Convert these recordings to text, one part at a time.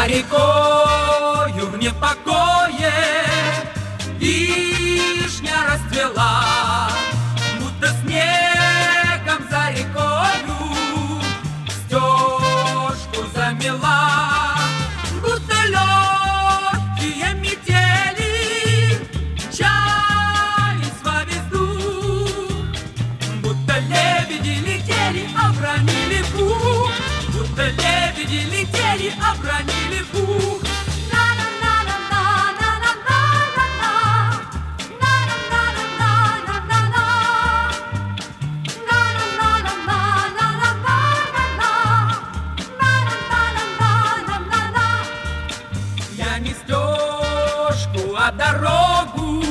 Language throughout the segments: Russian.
За рекою в непокое вишня расцвела, будто снегом за рекою стежку замела, будто легкие метели мчались во весь дух, будто лебеди летели, обронили пух, будто лебеди летели, обронили пух. Я не стежку, а дорогу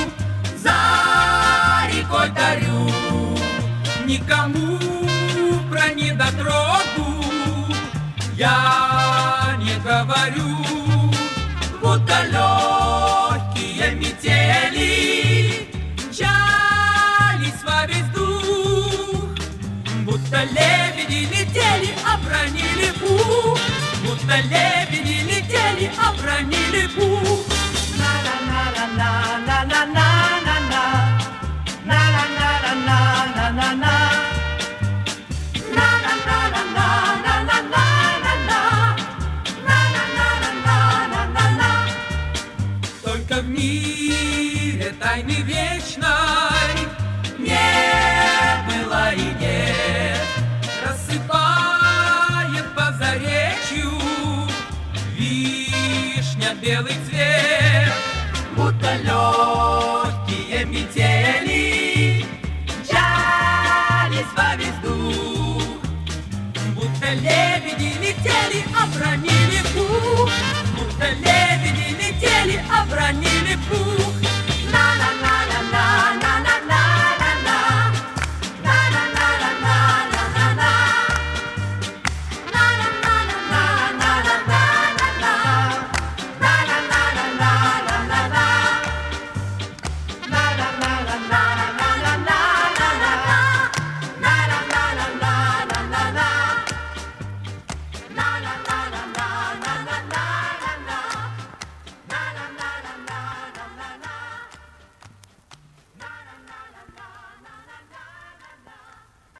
за рекой дарю, никому про недотрогу я не говорю, будто легкие метели мчались во весь дух, будто лебеди летели, обронили пух, будто лебеди летели, обронили пух. Только в мире тайны вечной не было и нет, рассыпает по заречью вишня белый цвет, будто легкие метели мчались во весь дух, будто лебеди летели, обронили